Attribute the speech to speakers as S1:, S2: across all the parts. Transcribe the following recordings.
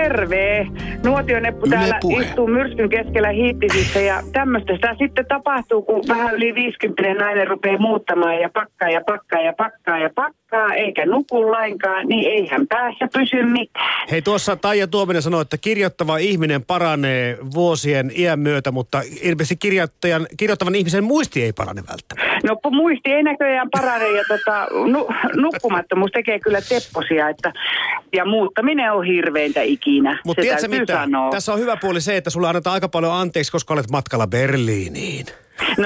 S1: terve. Nuotioneppu täällä istuu myrskyn keskellä Hiittisissä ja tämmöistä sitä sitten tapahtuu, kun vähän yli 50 nainen rupeaa muuttamaan ja pakkaa, eikä nuku lainkaan, niin eihän päässä pysy mitään.
S2: Hei, tuossa Taija Tuominen sanoi, että kirjoittava ihminen paranee vuosien iän myötä, mutta ilmeisesti kirjoittavan ihmisen muisti ei parane välttämättä.
S1: No muisti ei näköjään parane ja nukkumattomuus tekee kyllä tepposia, ja muuttaminen on hirveintä ikinä.
S2: Mutta tiedätkö mitä? Tässä on hyvä puoli se, että sulle annetaan aika paljon anteeksi, koska olet matkalla Berliiniin.
S1: No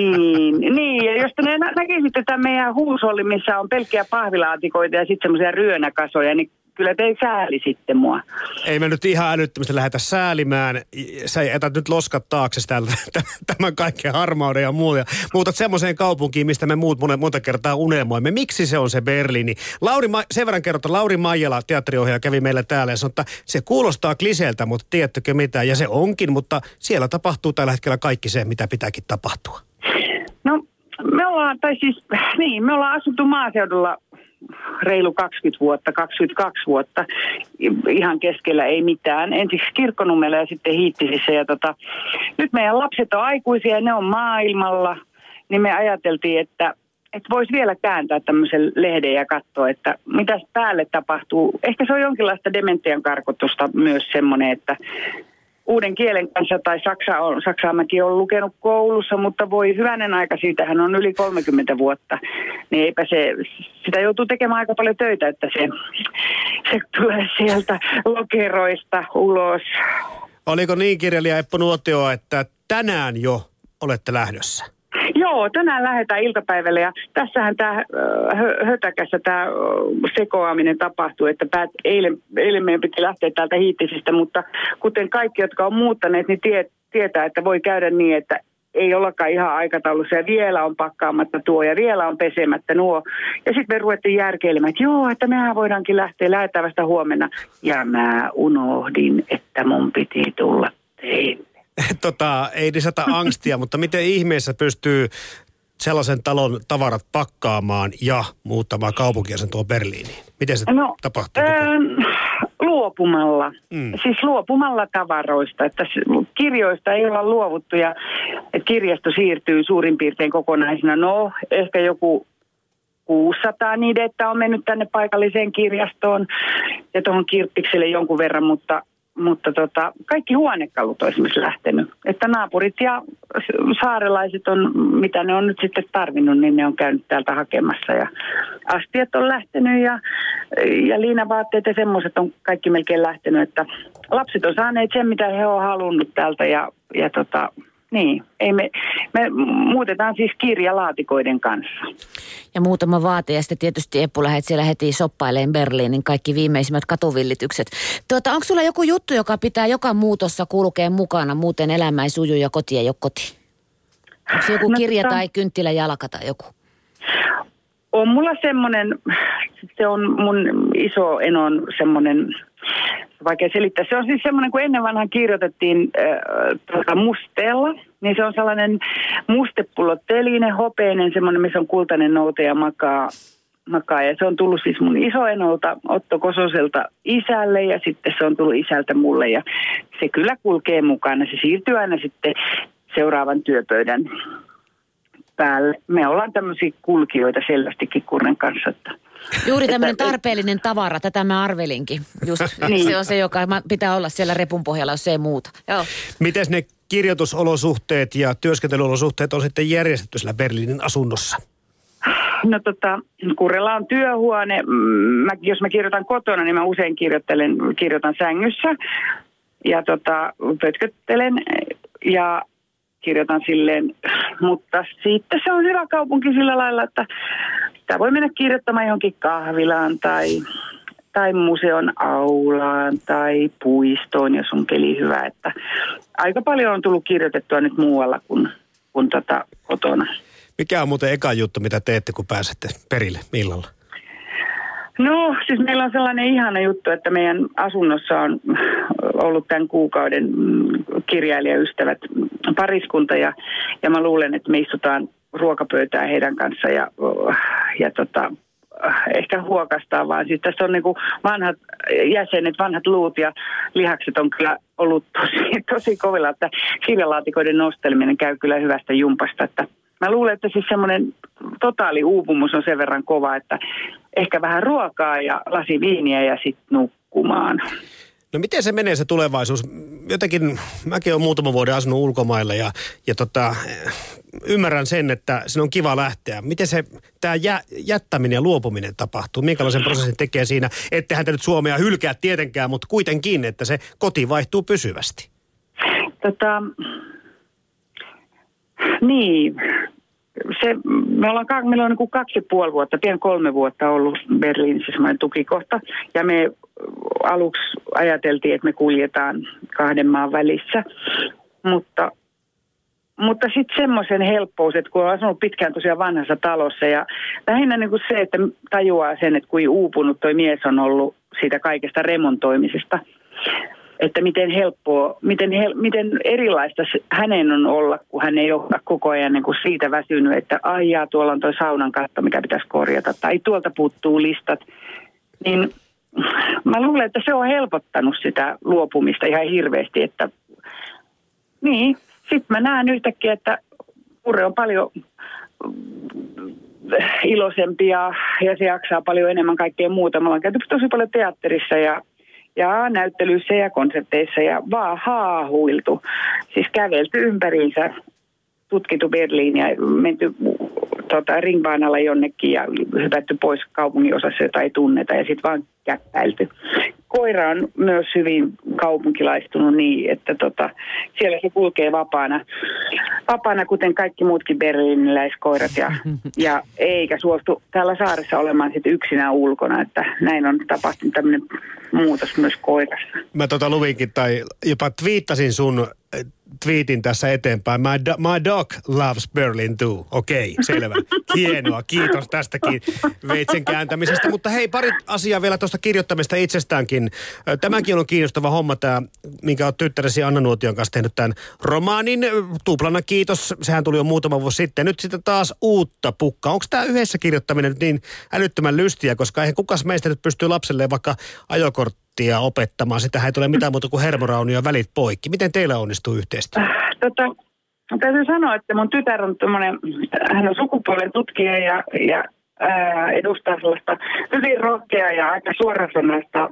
S1: niin. Ja jos te näkisitte tämän meidän huusholli, missä on pelkkiä pahvilaatikoita ja sitten semmoisia ryönäkasoja, niin kyllä te säälisitte mua.
S2: Ei me nyt ihan älyttömästi lähdetä säälimään. Sä jätät nyt loskat taakse tämän kaiken harmauden ja muuta. Muutat semmoiseen kaupunkiin, mistä me muut monta kertaa unelmoimme. Miksi se on se Berliini? Sen verran kerrottu, Lauri Maijala, teatteriohjaaja, kävi meillä täällä ja sanoi, että se kuulostaa kliseeltä, mutta tiedättekö mitä? Ja se onkin, mutta siellä tapahtuu tällä hetkellä kaikki se, mitä pitääkin tapahtua. No,
S1: me ollaan asuttu maaseudulla reilu 20 vuotta, 22 vuotta, ihan keskellä ei mitään. Ensiksi Kirkkonummella ja sitten Hiittisissä. Ja nyt meidän lapset on aikuisia ja ne on maailmalla, niin me ajateltiin, että voisi vielä kääntää tämmöisen lehden ja katsoa, että mitä päälle tapahtuu. Ehkä se on jonkinlaista dementian karkotusta myös semmoinen, että uuden kielen kanssa, tai Saksaa mäkin olen lukenut koulussa, mutta voi hyvänen aika, siitähän on yli 30 vuotta, niin eipä sitä joutuu tekemään aika paljon töitä, että se tulee sieltä lokeroista ulos.
S2: Oliko niin, kirjailija Eppu Nuotio, että tänään jo olette lähdössä?
S1: Joo, tänään lähdetään iltapäivälle ja tässähän tämä hötäkässä tämä sekoaminen tapahtui, että eilen meidän piti lähteä täältä Hiittisistä, mutta kuten kaikki, jotka on muuttaneet, niin tietää, että voi käydä niin, että ei ollakaan ihan aikataulussa ja vielä on pakkaamatta tuo ja vielä on pesemättä nuo. Ja sitten me ruvettiin järkeilemään, että joo, että mehän voidaankin lähdetään vasta huomenna. Ja mä unohdin, että mun piti tulla teille.
S2: Ei lisätä angstia, mutta miten ihmeessä pystyy sellaisen talon tavarat pakkaamaan ja muuttamaan kaupunkia sen tuon Berliiniin? Miten se tapahtuu?
S1: Luopumalla. Siis luopumalla tavaroista. Että kirjoista ei olla luovuttu ja että kirjasto siirtyy suurin piirtein kokonaisena. No, ehkä joku 600 niidettä on mennyt tänne paikalliseen kirjastoon ja tuohon Kirppikselle jonkun verran, mutta kaikki huonekalut on esimerkiksi lähtenyt. Että naapurit ja saarelaiset on, mitä ne on nyt sitten tarvinnut, niin ne on käynyt täältä hakemassa. Ja astiat on lähtenyt ja liinavaatteet ja semmoiset on kaikki melkein lähtenyt. Että lapset on saaneet sen, mitä he on halunnut täältä niin, me muutetaan siis kirjalaatikoiden kanssa.
S3: Ja muutama vaate ja sitten tietysti Eppu lähdet siellä heti shoppailemaan Berliinin kaikki viimeisimmät katuvillitykset. Onko sulla joku juttu, joka pitää joka muutossa kulkea mukana, muuten elämä ei suju ja koti ei ole koti? Onko se joku kirja tai kynttiläjalka tai joku?
S1: On mulla semmoinen, se on mun iso enon semmoinen, vaikea selittää. Se on siis semmoinen, kun ennen vanhaan kirjoitettiin musteella, niin se on sellainen mustepulloteline, hopeinen, semmoinen, missä on kultainen noute ja makaa. Ja se on tullut siis mun isoenolta Otto Kososelta isälle ja sitten se on tullut isältä mulle. Ja se kyllä kulkee mukana. Se siirtyy aina sitten seuraavan työpöydän päälle. Me ollaan tämmöisiä kulkijoita selvästikin Kurren kanssa.
S3: Juuri tämmöinen tarpeellinen tavara, tätä mä arvelinkin. Just niin. Se on se, joka pitää olla siellä repun pohjalla, jos se ei muuta. Joo.
S2: Mites ne kirjoitusolosuhteet ja työskentelyolosuhteet on sitten järjestetty siellä Berliinin asunnossa?
S1: No Kurrella on työhuone. Jos mä kirjoitan kotona, niin mä usein kirjoitan sängyssä ja pötköttelen ja kirjoitan silleen, mutta sitten se on hyvä kaupunki sillä lailla, että sitä voi mennä kirjoittamaan johonkin kahvilaan tai museon aulaan tai puistoon, jos on keli hyvä. Että aika paljon on tullut kirjoitettua nyt muualla kuin kotona.
S2: Mikä on muuten eka juttu, mitä teette, kun pääsette perille illalla?
S1: No, siis meillä on sellainen ihana juttu, että meidän asunnossa on ollut tämän kuukauden kirjailijaystävät pariskunta ja mä luulen, että me istutaan ruokapöytään heidän kanssa ja ehkä huokastaa, vaan siis tässä on niin kuin vanhat jäsenet, vanhat luut ja lihakset on kyllä ollut tosi kovilla, että kirjalaatikoiden nosteleminen käy kyllä hyvästä jumpasta, että mä luulen, että siis semmoinen totaali uupumus on sen verran kova, että ehkä vähän ruokaa ja lasi viiniä ja sitten nukkumaan.
S2: No miten se menee se tulevaisuus? Jotenkin mäkin olen muutaman vuoden asunut ulkomailla ja ymmärrän sen, että sinne on kiva lähteä. Miten se tämä jättäminen ja luopuminen tapahtuu? Minkälaisen prosessin tekee siinä? Ettehän te nyt Suomea hylkää tietenkään, mutta kuitenkin, että se koti vaihtuu pysyvästi.
S1: Niin. Meillä on niin kuin 2,5 vuotta, pian 3 vuotta ollut Berliinissä semmoinen tukikohta. Ja me aluksi ajateltiin, että me kuljetaan 2 maan välissä. Mutta sitten semmoisen helppous, että kun on asunut pitkään tosiaan vanhassa talossa ja lähinnä niin kuin se, että tajuaa sen, että kuin uupunut toi mies on ollut siitä kaikesta remontoimisesta. Että miten helppoa, miten erilaista hänen on olla, kun hän ei ole koko ajan niin kuin siitä väsynyt, että aijaa, tuolla on tuo saunan katto, mikä pitäisi korjata, tai tuolta puuttuu listat. Niin mä luulen, että se on helpottanut sitä luopumista ihan hirveästi, että niin, sitten mä näen yhtäkkiä, että Purre on paljon iloisempi ja se jaksaa paljon enemmän kaikkea muuta. Me ollaan käyty tosi paljon teatterissa ja näyttelyissä ja konserteissa ja vaan haahuiltu. Siis kävelty ympäriinsä, tutkittu Berliiniä, menty ringbaanalla jonnekin ja hypätty pois kaupungin osassa, jota ei tunneta ja sitten vaan käppäilty. Koira on myös hyvin kaupunkilaistunut niin, että siellä se kulkee vapaana kuten kaikki muutkin berliiniläiskoirat ja eikä suostu täällä saaressa olemaan sitten yksinään ulkona, että näin on tapahtunut tämmöinen muutos myös koirassa.
S2: Mä luvinkin tai jopa twiittasin sun twiitin tässä eteenpäin. My dog loves Berlin too. Okei, selvä. Hienoa. Kiitos tästäkin veitsen kääntämisestä. Mutta hei, pari asiaa vielä tuosta kirjoittamista itsestäänkin. Tämäkin on kiinnostava homma, tämä, minkä olet tyttäresi Anna Nuotion kanssa tehnyt tämän romaanin. Tuplana kiitos. Sehän tuli jo muutama vuosi sitten. Nyt sitten taas uutta pukkaa. Onko tämä yhdessä kirjoittaminen nyt niin älyttömän lystiä, koska eihän kukas meistä nyt pystyy lapselleen vaikka ajokorttia opettamaan. Sitähän ei tule mitään muuta kuin hermoraunio ja välit poikki. Miten teillä onnistuu yhteistyö?
S1: Täytyy sanoa, että mun tytär on hän on sukupuolen tutkija ja edustaa sellaista hyvin rohkeaa ja aika suorasanaista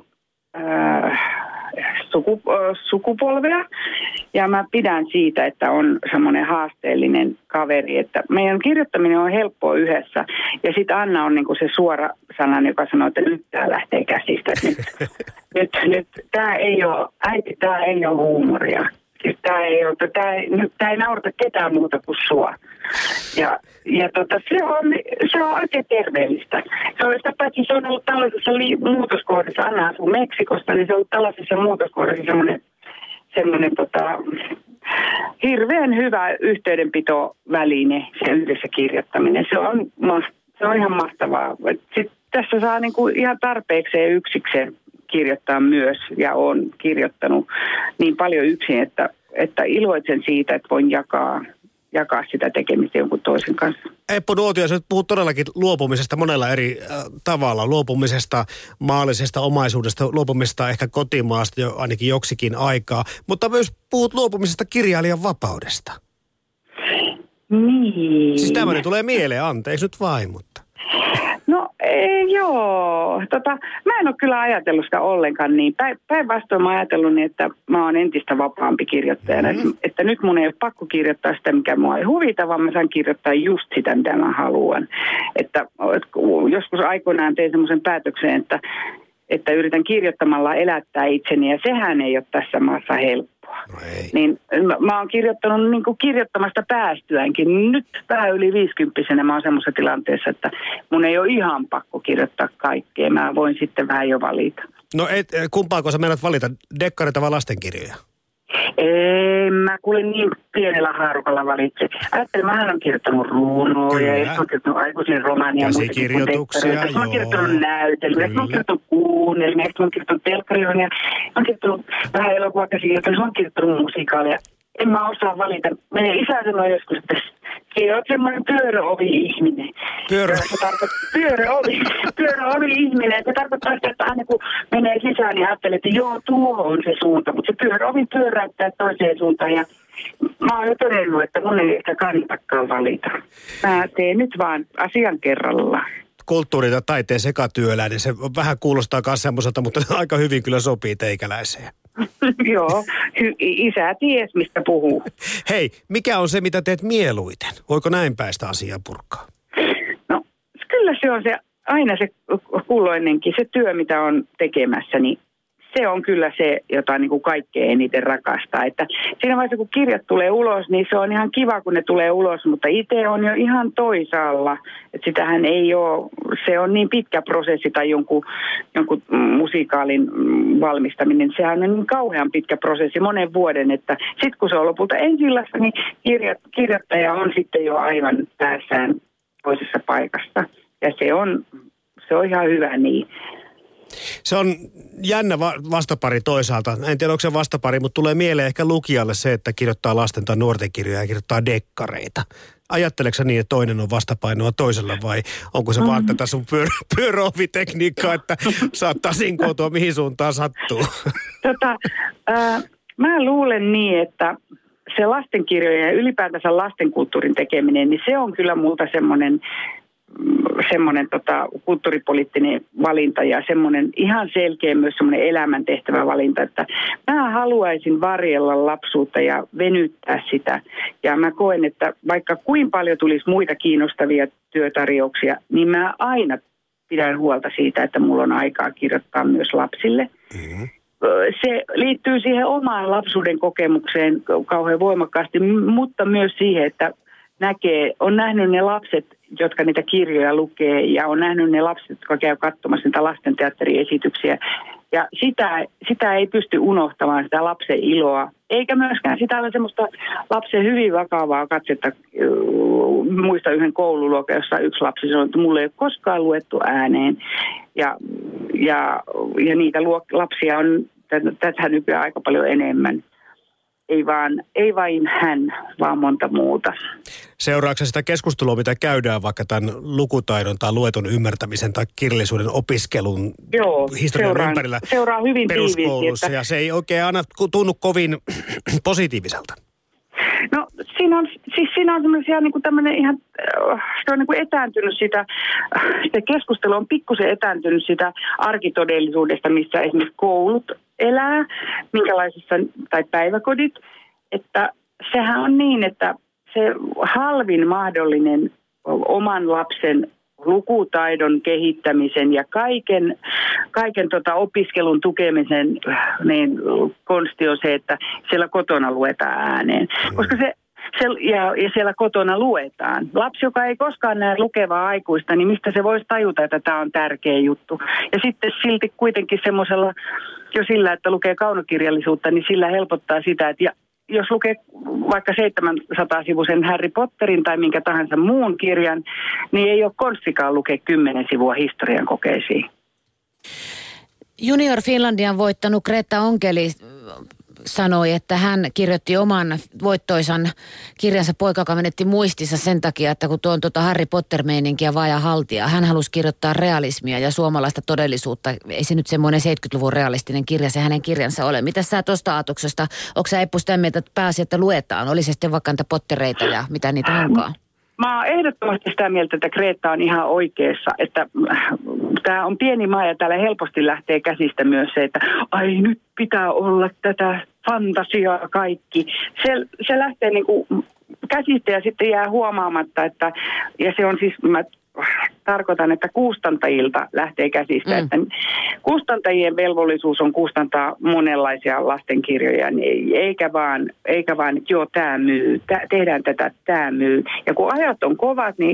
S1: sukupolvea. Ja mä pidän siitä, että on semmoinen haasteellinen kaveri, että meidän kirjoittaminen on helppoa yhdessä. Ja sitten Anna on niinku se suora sanan, joka sanoo, että nyt tää lähtee käsistä. Nyt tää ei ole huumoria. Tämä ei naurata ketään muuta kuin sua. Ja se on oikein terveellistä. Paitsi se on ollut tällaisessa muutoskohdassa, Anna asuu Meksikosta, niin se on ollut tällaisessa muutoskohdassa semmoinen hirveän hyvä yhteydenpitoväline, se yhdessä kirjoittaminen. Se on ihan mahtavaa. Sitten tässä saa niinku ihan tarpeekseen yksikseen kirjoittaa myös ja olen kirjoittanut niin paljon yksin, että iloitsen siitä, että voin jakaa sitä tekemistä jonkun toisen kanssa.
S2: Eppu Nuotio, sä nyt puhut todellakin luopumisesta monella eri tavalla. Luopumisesta maallisesta omaisuudesta, luopumisesta ehkä kotimaasta jo ainakin joksikin aikaa, mutta myös puhut luopumisesta kirjailijan vapaudesta.
S1: Niin.
S2: Siis tämmöinen tulee mieleen, anteeksi nyt vain, mutta.
S1: No joo, mä en ole kyllä ajatellut sitä ollenkaan niin. Päinvastoin mä oon ajatellut niin, että mä oon entistä vapaampi kirjoittajana. Että nyt mun ei ole pakko kirjoittaa sitä, mikä mua ei huvita, vaan mä saan kirjoittaa just sitä, mitä mä haluan. Että joskus aikoinaan tein semmoisen päätöksen, että yritän kirjoittamalla elättää itseni, ja sehän ei ole tässä maassa helppoa. No niin mä oon kirjoittanut niin kuin kirjoittamasta päästyäänkin. Nyt vähän yli 50-vuotiaana mä oon semmoisessa tilanteessa, että mun ei ole ihan pakko kirjoittaa kaikkea. Mä voin sitten vähän jo valita.
S2: No kumpaako sä menet valita, dekkareita vai lastenkirjoja?
S1: Ei, mä kuulin niin pienellä haarukalla valitse. Ajattelin, mähän olen kirjoittanut runoja, ja mä oon kirjoittanut aikuisen romaania.
S2: Käsikirjoituksia, joo.
S1: Mä oon kirjoittanut näytelmiä, mä oon kirjoittanut kuunnelmia, mä oon kirjoittanut telkkarionia, mä oon kirjoittanut vähän elokuvakäsikirjoituksia, mä oon kirjoittanut musiikaalia. En mä osaa valita. Meidän isä sanoi joskus, että Se on semmoinen pyöröovi-ihminen. Pyöröovi-ihminen. Se tarkoittaa sitä, että aina kun menee sisään, niin ajattelee, että joo, tuo on se suunta. Mutta se pyöröovi pyöräyttää toiseen suuntaan. Ja mä oon jo todennut, että mun ei ehkä kannattakaan valita. Mä teen nyt vaan asian kerrallaan.
S2: Kulttuuri- ja taiteen sekatyöläinen, se vähän kuulostaa myös semmoiselta, mutta aika hyvin kyllä sopii teikäläiseen.
S1: Joo, isä ties, mistä puhuu.
S2: Hei, mikä on se, mitä teet mieluiten? Voiko näin päästä asiaa purkaa?
S1: No, kyllä se on aina se kulloinenkin, se työ, mitä on tekemässä, niin se on kyllä se, jota niin kuin kaikkein eniten rakastaa. Että siinä vaiheessa, kun kirjat tulee ulos, niin se on ihan kiva, kun ne tulee ulos, mutta itse on jo ihan toisaalla. Että sitähän ei ole, se on niin pitkä prosessi tai jonkun musikaalin valmistaminen. Sehän on niin kauhean pitkä prosessi monen vuoden, että sitten kun se on lopulta ensillässä, niin kirjoittaja on sitten jo aivan päässään toisessa paikassa. Ja se on ihan hyvä niin.
S2: Se on jännä vastapari toisaalta. En tiedä, onko se vastapari, mutta tulee mieleen ehkä lukijalle se, että kirjoittaa lasten tai nuorten kirjoja ja kirjoittaa dekkareita. Ajatteleksä niin, että toinen on vastapainoa toisella vai onko se vaan tätä sun pyöröovitekniikkaa, että saattaa sinkoutua mihin suuntaan sattuu?
S1: Mä luulen niin, että se lastenkirjojen ja ylipäätänsä lastenkulttuurin tekeminen, niin se on kyllä multa semmoinen kulttuuripoliittinen valinta ja semmoinen ihan selkeä myös semmoinen elämäntehtävä valinta, että mä haluaisin varjella lapsuutta ja venyttää sitä. Ja mä koen, että vaikka kuinka paljon tulisi muita kiinnostavia työtarjouksia, niin mä aina pidän huolta siitä, että mulla on aikaa kirjoittaa myös lapsille. Mm-hmm. Se liittyy siihen omaan lapsuuden kokemukseen kauhean voimakkaasti, mutta myös siihen, että on nähnyt ne lapset, jotka niitä kirjoja lukee, ja on nähnyt ne lapset, jotka käy katsomassa niitä lastenteatteriesityksiä. Ja sitä ei pysty unohtamaan, sitä lapsen iloa, eikä myöskään sitä ole semmoista lapsen hyvin vakavaa katsetta. Muista yhden koululuokan, jossa yksi lapsi sanoi, että mulle ei ole koskaan luettu ääneen. Ja niitä lapsia on tätä nykyään aika paljon enemmän. Ei vain hän, vaan monta muuta.
S2: Seuraavaksi sitä keskustelua, mitä käydään vaikka tämän lukutaidon tai luetun ymmärtämisen tai kirjallisuuden opiskelun historian ympärillä
S1: seuraan hyvin
S2: peruskoulussa,
S1: tiiviisti,
S2: ja se ei oikein aina tunnu kovin positiiviselta.
S1: No siinä on semmoisia niin kuin tämmöinen ihan, se on niin kuin etääntynyt sitä keskustelu on pikkusen etääntynyt sitä arkitodellisuudesta, missä esimerkiksi koulut elää, minkälaisissa, tai päiväkodit, että sehän on niin, että se halvin mahdollinen oman lapsen lukutaidon kehittämisen ja kaiken opiskelun tukemisen niin konsti on se, että siellä kotona luetaan ääneen. Koska ja siellä kotona luetaan. Lapsi, joka ei koskaan näe lukevaa aikuista, niin mistä se voisi tajuta, että tämä on tärkeä juttu. Ja sitten silti kuitenkin semmoisella, jo sillä, että lukee kaunokirjallisuutta, niin sillä helpottaa sitä, että jos lukee vaikka 700-sivuisen Harry Potterin tai minkä tahansa muun kirjan, niin ei ole konstikaan lukea 10 sivua historian kokeisiin.
S3: Junior Finlandian voittanut Greta Onkeli sanoi, että hän kirjoitti oman voittoisan kirjansa Poika, joka menetti muistinsa sen takia, että kun tuon Harry Potter-meininkiä vaaja haltia, hän halusi kirjoittaa realismia ja suomalaista todellisuutta. Ei se nyt semmoinen 70-luvun realistinen kirja, se hänen kirjansa ole. Mitä sä tuosta aatuksesta, onko sä Eppu sitä mieltä, että pääsi, että luetaan? Oli se sitten vaikka niitä pottereita ja mitä niitä onkaan?
S1: Mä oon ehdottomasti sitä mieltä, että Greta on ihan oikeassa, että tämä on pieni maa ja täällä helposti lähtee käsistä myös se, että ai nyt pitää olla tätä fantasiaa kaikki. Se lähtee niinku käsistä ja sitten jää huomaamatta, että ja se on siis, mä tarkoitan, että kustantajilta lähtee käsistä, että kustantajien velvollisuus on kustantaa monenlaisia lastenkirjoja, niin eikä vaan, että joo, tämä myy, tehdään tätä, tämä myy. Ja kun ajat on kovat, niin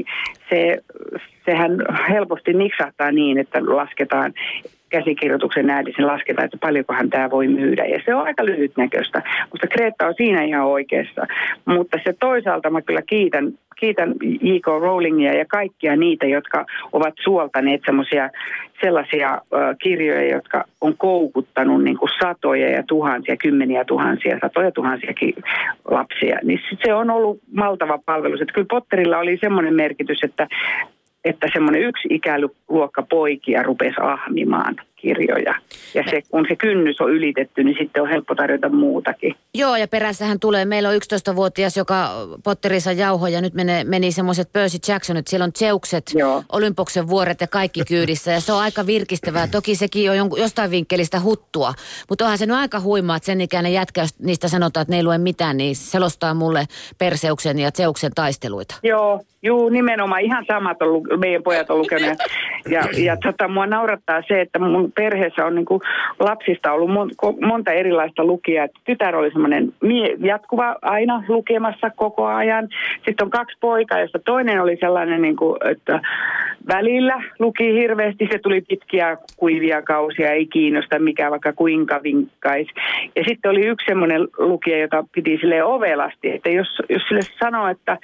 S1: sehän helposti niksahtaa niin, että lasketaan käsikirjoituksen äädisen lasketaan, että paljonkohan tämä voi myydä. Ja se on aika lyhytnäköistä, mutta Greta on siinä ihan oikeassa. Mutta se toisaalta mä kyllä kiitän J.K. Rowlingia ja kaikkia niitä, jotka ovat suoltaneet sellaisia kirjoja, jotka on koukuttanut niin kuin satoja ja tuhansia, kymmeniä tuhansia, satoja tuhansiakin lapsia. Niin se on ollut valtava palvelus. Että kyllä Potterilla oli semmoinen merkitys, että semmoinen yksi ikäluokka poikia rupesi ahmimaan kirjoja. Ja kun se kynnys on ylitetty, niin sitten on helppo tarjota muutakin.
S3: Joo, ja perässähän tulee, meillä on 11-vuotias, joka Potterissa jauhoi, ja nyt meni semmoiset Percy Jacksonit, siellä on Zeukset, Olympoksen vuoret ja kaikki kyydissä, ja se on aika virkistävää. Toki sekin on jostain vinkkelistä huttua, mutta onhan se nyt aika huimaa, että sen ikäinen jätkä, jos niistä sanotaan, että ne ei lue mitään, niin selostaa mulle Perseuksen ja Zeuksen taisteluita.
S1: Joo, nimenomaan ihan samat on meidän pojat on lukenut. Ja mua naurattaa se, että mun perheessä on niinku lapsista ollut monta erilaista lukijaa. Tytär oli semmoinen jatkuva aina lukemassa koko ajan. Sitten on 2 poikaa, josta toinen oli sellainen, niinku, että välillä luki hirveästi. Se tuli pitkiä kuivia kausia, ei kiinnosta mikä vaikka kuinka vinkkaisi. Ja sitten oli yksi semmoinen lukija, jota piti silleen ovelasti, että jos sille sanoo, että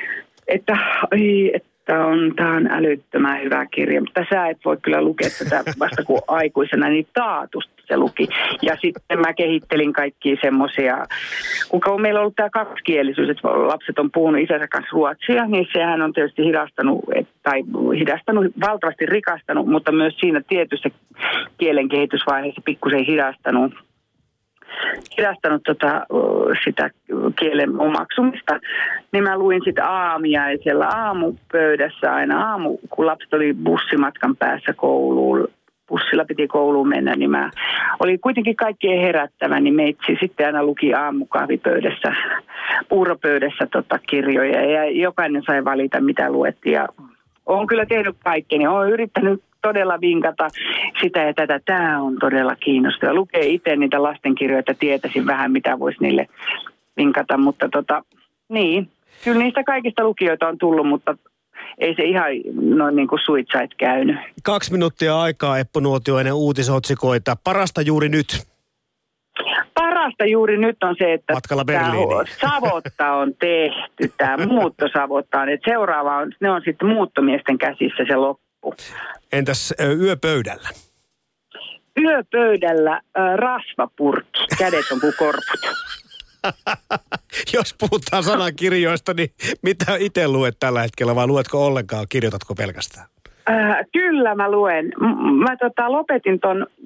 S1: tämä on älyttömän hyvä kirja, mutta sä et voi kyllä lukea tätä vasta kuin aikuisena, niin taatusti se luki. Ja sitten mä kehittelin kaikkia semmoisia, kun meillä on ollut tämä kaksikielisyys, että lapset on puhunut isänsä kanssa ruotsia, niin sehän on tietysti valtavasti rikastanut, mutta myös siinä tietyssä kielen kehitysvaiheessa pikkusen hidastanut sitä kielen omaksumista, niin mä luin sitten aamiaisella aamupöydässä aina kun lapset oli bussimatkan päässä kouluun, bussilla piti kouluun mennä, niin mä oli kuitenkin kaikkien herättävä, niin meitsi sitten aina luki aamukahvipöydässä, puuropöydässä kirjoja ja jokainen sai valita mitä luettiin ja olen kyllä tehnyt kaikkeni, olen yrittänyt todella vinkata sitä ja tätä. Tämä on todella kiinnostavaa. Lukee itse niitä lastenkirjoja, että tietäisin vähän, mitä voisi niille vinkata. Mutta niin, kyllä niistä kaikista lukijoita on tullut, mutta ei se ihan noin niin kuin suitsait käynyt.
S2: 2 minuuttia aikaa, Eppu Nuotio, ennen uutisotsikoita. Parasta juuri nyt.
S1: Parasta juuri nyt on se, että
S2: matkalla Berliiniin.
S1: Savotta on tehty, tämä muutto Savottaan. Että seuraava on, ne on sitten muuttomiesten käsissä se loppu.
S2: Entäs yöpöydällä?
S1: Yöpöydällä rasvapurkki. Kädet on kuin korput.
S2: Jos puhutaan sanakirjoista, niin mitä itse luet tällä hetkellä vai luetko ollenkaan, kirjoitatko pelkästään?
S1: Kyllä mä luen. Mä lopetin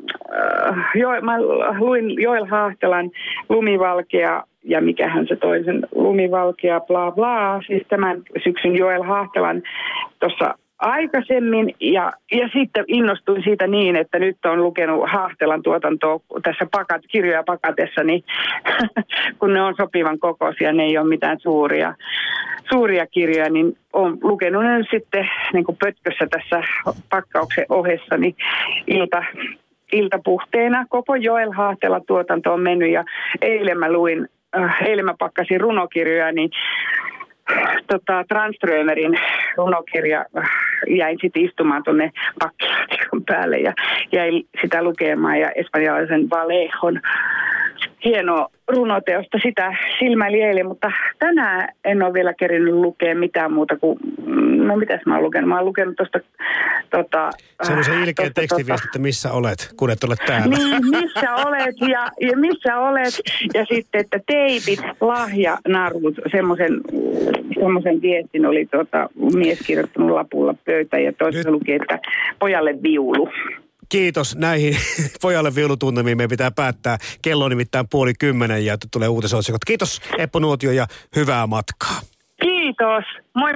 S1: mä luin Joel Haahtelan Lumivalkea ja mikähän se toisen Lumivalkea bla bla, siis tämän syksyn Joel Haahtelan tuossa aikaisemmin ja sitten innostuin siitä niin, että nyt on lukenut Haahtelan tuotantoa tässä kirjoja pakatessa, niin kun ne on sopivan kokoisia, ne ei ole mitään suuria kirjoja, niin olen lukenut ne sitten niin kuin pötkössä tässä pakkauksen ohessa, niin iltapuhteena koko Joel Haahtela tuotanto on mennyt ja eilen mä pakkasin runokirjoja, niin Tranströmerin runokirja jäin sitten istumaan tuonne pakkilaatikon päälle ja jäin sitä lukemaan ja espanjalaisen Vallejon hienoa runoteosta sitä silmäili eilen, mutta tänään en ole vielä kerinyt lukea mitään muuta kuin, mitäs mä oon lukenut? Mä oon lukenut tuosta
S2: semmoisen ilkeän tekstiviesti, että missä olet, kun et ole täällä.
S1: Niin, missä olet ja missä olet. Ja sitten, että teipit, lahjanarvut, semmoisen viestin oli mies kirjoittanut lapulla pöytään ja toisessa luki, että pojalle viulu.
S2: Kiitos näihin pojalle viulutunnelmiin. Meidän pitää päättää. Kello on nimittäin 9:30 ja tulee uutisotsikot. Kiitos Eppu Nuotio ja hyvää matkaa.
S1: Kiitos. Moi.